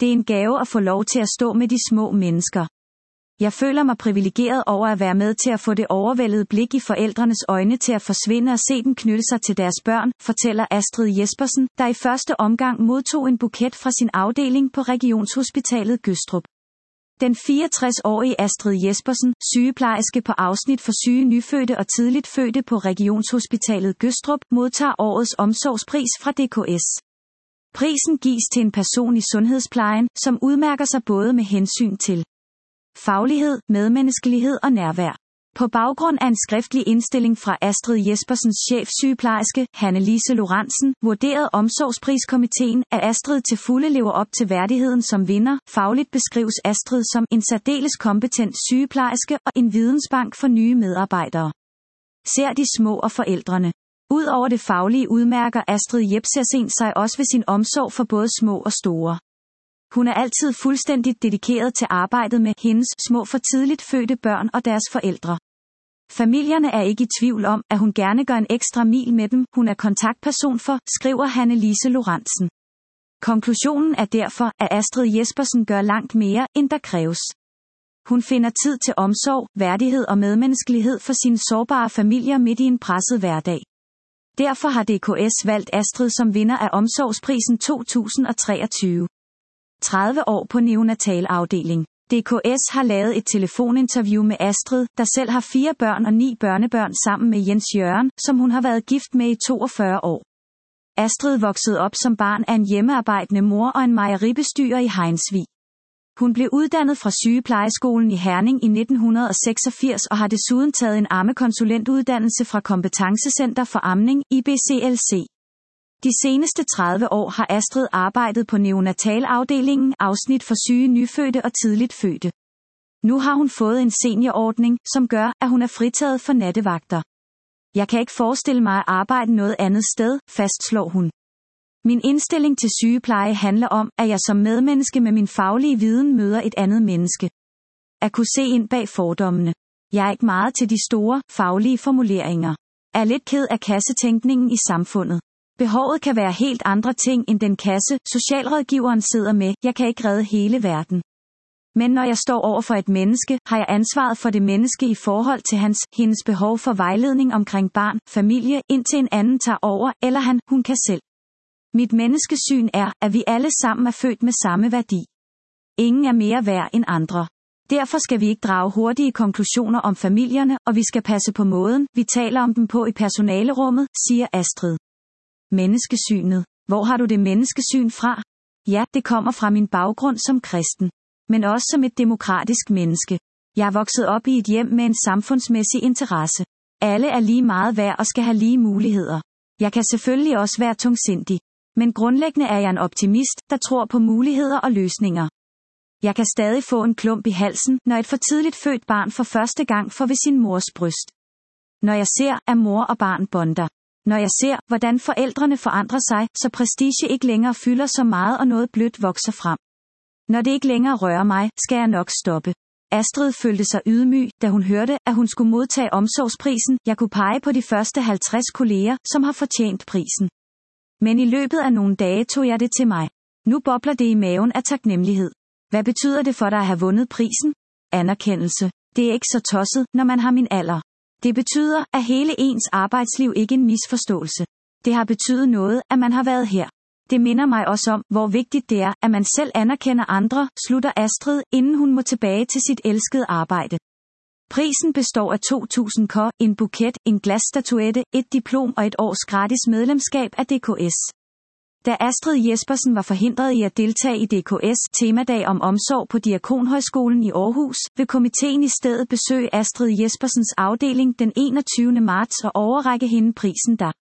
Det er en gave at få lov til at stå med de små mennesker. Jeg føler mig privilegeret over at være med til at få det overvældede blik i forældrenes øjne til at forsvinde og se dem knytte sig til deres børn, fortæller Astrid Jespersen, der i første omgang modtog en buket fra sin afdeling på Regionshospitalet Gødstrup. Den 64-årige Astrid Jespersen, sygeplejerske på afsnit for syge nyfødte og tidligt fødte på Regionshospitalet Gødstrup, modtager årets omsorgspris fra DKS. Prisen gives til en person i sundhedsplejen, som udmærker sig både med hensyn til faglighed, medmenneskelighed og nærvær. På baggrund af en skriftlig indstilling fra Astrid Jespersens chefsygeplejerske, Hanne-Lise Lorentzen, vurderede omsorgspriskomiteen, at Astrid til fulde lever op til værdigheden som vinder. Fagligt beskrives Astrid som en særdeles kompetent sygeplejerske og en vidensbank for nye medarbejdere. Ser de små og forældrene. Udover det faglige udmærker Astrid Jespersen sig også ved sin omsorg for både små og store. Hun er altid fuldstændigt dedikeret til arbejdet med hendes små for tidligt fødte børn og deres forældre. Familierne er ikke i tvivl om, at hun gerne gør en ekstra mil med dem, hun er kontaktperson for, skriver Hanne-Lise Lorentzen. Konklusionen er derfor, at Astrid Jespersen gør langt mere, end der kræves. Hun finder tid til omsorg, værdighed og medmenneskelighed for sine sårbare familier midt i en presset hverdag. Derfor har DKS valgt Astrid som vinder af omsorgsprisen 2023. 30 år på neonatalafdeling. DKS har lavet et telefoninterview med Astrid, der selv har 4 børn og 9 børnebørn sammen med Jens Jørgen, som hun har været gift med i 42 år. Astrid voksede op som barn af en hjemmearbejdende mor og en mejeribestyrer i Hejnsvig. Hun blev uddannet fra sygeplejeskolen i Herning i 1986 og har desuden taget en ammekonsulentuddannelse fra Kompetencecenter for Amning, IBCLC. De seneste 30 år har Astrid arbejdet på neonatalafdelingen, afsnit for syge nyfødte og tidligt fødte. Nu har hun fået en seniorordning, som gør, at hun er fritaget for nattevagter. Jeg kan ikke forestille mig at arbejde noget andet sted, fastslår hun. Min indstilling til sygepleje handler om, at jeg som medmenneske med min faglige viden møder et andet menneske. At kunne se ind bag fordommene. Jeg er ikke meget til de store, faglige formuleringer. Er lidt ked af kassetænkningen i samfundet. Behovet kan være helt andre ting end den kasse, socialrådgiveren sidder med. Jeg kan ikke redde hele verden. Men når jeg står over for et menneske, har jeg ansvaret for det menneske i forhold til hendes behov for vejledning omkring barn, familie, indtil en anden tager over, eller hun kan selv. Mit menneskesyn er, at vi alle sammen er født med samme værdi. Ingen er mere værd end andre. Derfor skal vi ikke drage hurtige konklusioner om familierne, og vi skal passe på måden, vi taler om dem på i personalerummet, siger Astrid. Menneskesynet. Hvor har du det menneskesyn fra? Ja, det kommer fra min baggrund som kristen. Men også som et demokratisk menneske. Jeg er vokset op i et hjem med en samfundsmæssig interesse. Alle er lige meget værd og skal have lige muligheder. Jeg kan selvfølgelig også være tungsindig. Men grundlæggende er jeg en optimist, der tror på muligheder og løsninger. Jeg kan stadig få en klump i halsen, når et for tidligt født barn for første gang får ved sin mors bryst. Når jeg ser, at mor og barn bonder. Når jeg ser, hvordan forældrene forandrer sig, så prestige ikke længere fylder så meget og noget blødt vokser frem. Når det ikke længere rører mig, skal jeg nok stoppe. Astrid følte sig ydmyg, da hun hørte, at hun skulle modtage omsorgsprisen. Jeg kunne pege på de første 50 kolleger, som har fortjent prisen. Men i løbet af nogle dage tog jeg det til mig. Nu bobler det i maven af taknemmelighed. Hvad betyder det for dig at have vundet prisen? Anerkendelse. Det er ikke så tosset, når man har min alder. Det betyder, at hele ens arbejdsliv ikke er en misforståelse. Det har betydet noget, at man har været her. Det minder mig også om, hvor vigtigt det er, at man selv anerkender andre, slutter Astrid, inden hun må tilbage til sit elskede arbejde. Prisen består af 2.000 kr, en buket, en glasstatuette, et diplom og et års gratis medlemskab af DKS. Da Astrid Jespersen var forhindret i at deltage i DKS temadag om omsorg på Diakonhøjskolen i Aarhus, vil komiteen i stedet besøge Astrid Jespersens afdeling den 21. marts og overrække hende prisen der.